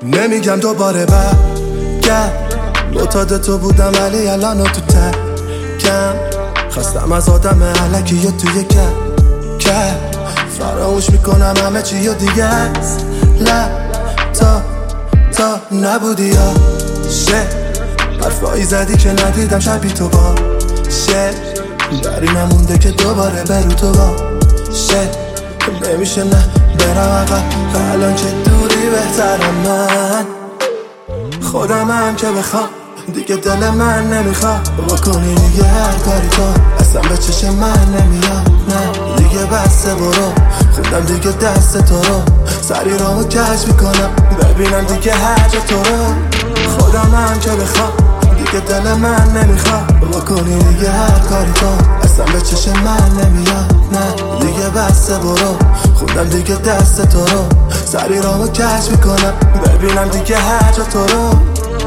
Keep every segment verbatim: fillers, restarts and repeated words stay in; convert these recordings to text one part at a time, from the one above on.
نمیگم دوباره برگرد، معتاد تو بودم ولی الان تو تکم. خواستم از آدم علکی یا توی کم کم فراموش میکنم همه چی یا دیگه است. لب تا تا نبودی یا شه حرفایی زدی که ندیدم شبی تو با شه داری نمونده که دوباره برو تو با شه نمیشه نه برم عقب الان چه دوری بهترم من خودم هم که بخوام دیگه دل من نمیخواد بکنی دیگه هر کاری کن اصلا به چشم من نمیاد نه دیگه بسته برو خوندم دیگه دست تو رو سری رامو کش میکنم ببینم دیگه هر جا تو رو خودم هم که بخوام دیگه دل من نمیخواد بکنی دیگه هر کاری کن اصلا به چشم من نمیاد نه دیگه بسته برو خوندم دیگه دست تو رو سری رامو کش میکنم ببینم دیگه هر جا تو رو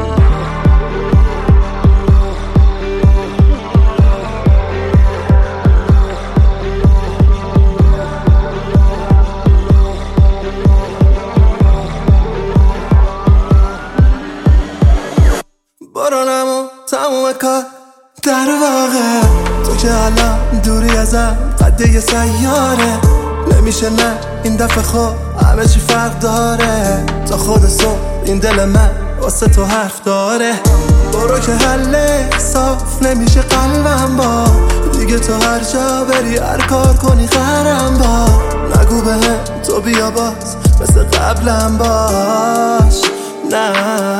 بارانمو تموم کار در واقع تو که الان دوری ازم قده یه سیاره نمیشه نه این دفعه خود همه چی فرق داره تا خود صبح این دل من واسه تو حرف داره برو که حل صاف نمیشه قلبم با دیگه تو هر جا بری هر کار کنی غرم با نگو بهم تو بیا باز مثل قبلم باش نه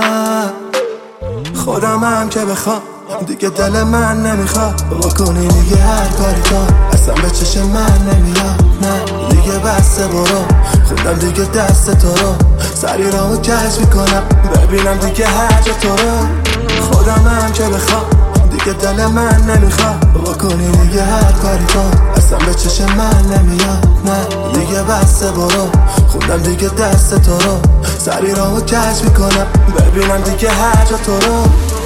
خودم هم که بخوام دیگه دل من نمیخواد بکنی دیگه هر کاری کن اصلا به چشم من نمیاد نه دیگه بسته برو خوندم دیگه دست تو رو سری رامو کش میکنم ببینم دیگه هر جا تو رو خودم هم که بخوام دیگه دل من نمیخواد بکنی دیگه هر کاری کن اصلا به چشم من نمیاد نه دیگه بسته برو خوندم دیگه دست تو رو سری رامو کش میکنم ببینم دیگه هر جا تو رو